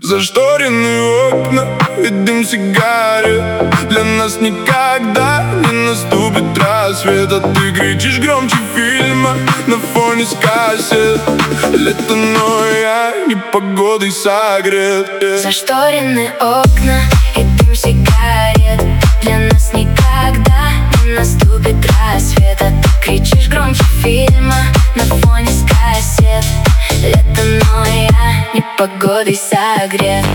Зашторенные окна и дым сигарет. Для нас никогда не наступит рассвет. А ты кричишь громче фильма на фоне с кассет. Лето, но я непогодой согрет. Зашторенные окна и дым сигарет. Для нас никогда не наступит рассвет. А ты кричишь громче фильма на фоне с кассет. Лето, но я непогодой согрет.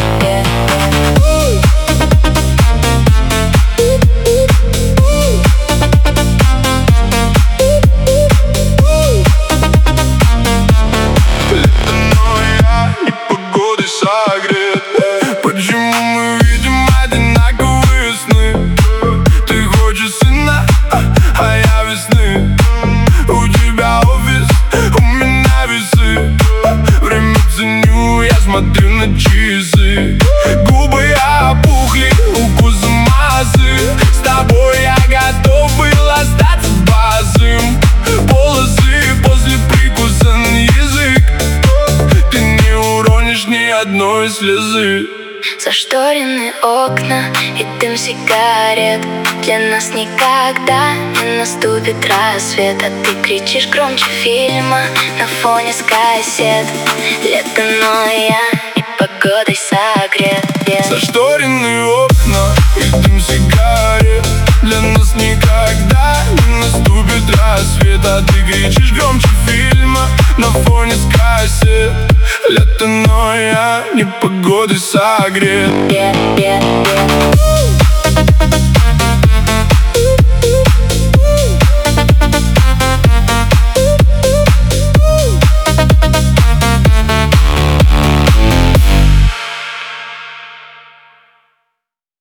Почему мы видим одинаковые сны? Ты хочешь сына, а я весны. У тебя офис, у меня весы. Время ценю, я смотрю на часы. Губы опухли, укус массы. С тобой я готов был остаться босым. Полосы после прикуса на язык. Ты не уронишь ни одной слезы. Зашторенные окна и дым сигарет. Для нас никогда не наступит рассвет. А ты кричишь громче фильма на фоне с кассет. Лето, но я непогодой согрет. Зашторенные окна и дым сигарет. Для нас никогда не наступит рассвет. А ты кричишь громче фильма на фоне с кассет. Лето, но я непогодой согрет.